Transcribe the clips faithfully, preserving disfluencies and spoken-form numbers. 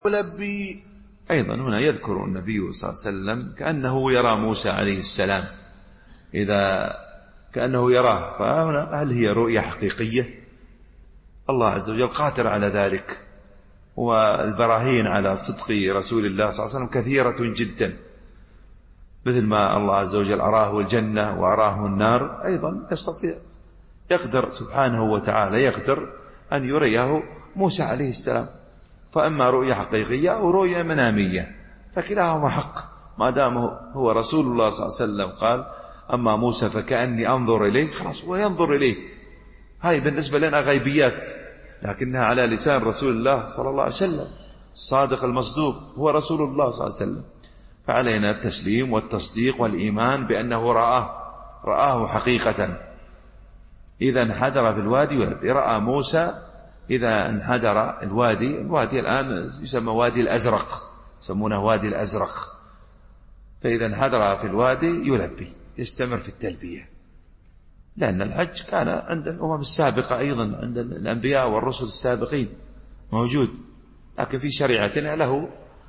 يلبي. أيضا هنا يذكر النبي صلى الله عليه وسلم كأنه يرى موسى عليه السلام، إذا كأنه يراه، فهنا هل هي رؤية حقيقية؟ الله عز وجل قادر على ذلك، والبراهين على صدق رسول الله صلى الله عليه وسلم كثيرة جدا، مثل ما الله عز وجل أراه الجنة وأراه النار، أيضا يستطيع يقدر سبحانه وتعالى يقدر أن يريه موسى عليه السلام. فأما رؤية حقيقية أو رؤية منامية فكلاهما حق، ما دام هو رسول الله صلى الله عليه وسلم قال أما موسى فكأني أنظر إليه، خلاص هو ينظر إليه. هاي بالنسبة لنا غيبيات، لكنها على لسان رسول الله صلى الله عليه وسلم الصادق المصدوق، هو رسول الله صلى الله عليه وسلم، فعلينا التسليم والتصديق والإيمان بأنه رآه رآه حقيقة. إذا انحدر في الوادي ولبي، رأى موسى إذا انحدر الوادي، الوادي الآن يسمى وادي الأزرق، يسمونه وادي الأزرق، فإذا انحدر في الوادي يلبي، يستمر في التلبية، لأن الحج كان عند الأمم السابقة أيضا، عند الأنبياء والرسل السابقين موجود، لكن في شريعتنا له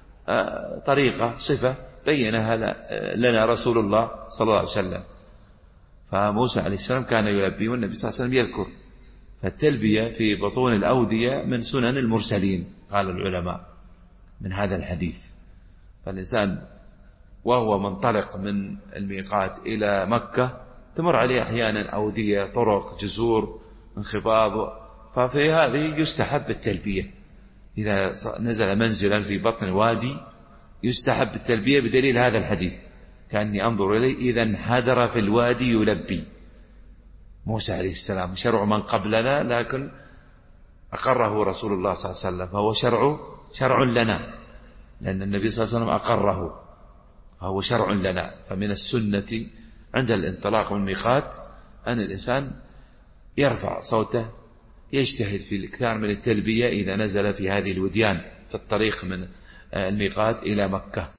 طريقة صفة بينها لنا رسول الله صلى الله عليه وسلم. فموسى عليه السلام كان يلبي والنبي صلى الله عليه وسلم يذكر، فالتلبية في بطون الأودية من سنن المرسلين قال العلماء من هذا الحديث. فالإنسان وهو منطلق من الميقات إلى مكة تمر عليه أحيانا أودية، طرق، جسور، انخفاض، ففي هذه يستحب التلبية. إذا نزل منزلا في بطن وادي يستحب التلبية بدليل هذا الحديث، كأني أنظر إليه إذا انحدر في الوادي يلبي. موسى عليه السلام شرع من قبلنا، لكن أقره رسول الله صلى الله عليه وسلم، فهو شرع شرع لنا، لأن النبي صلى الله عليه وسلم أقره، فهو شرع لنا. فمن السنة عند الانطلاق من الميقات أن الإنسان يرفع صوته، يجتهد في الإكثار من التلبية إذا نزل في هذه الوديان في الطريق من الميقات إلى مكة.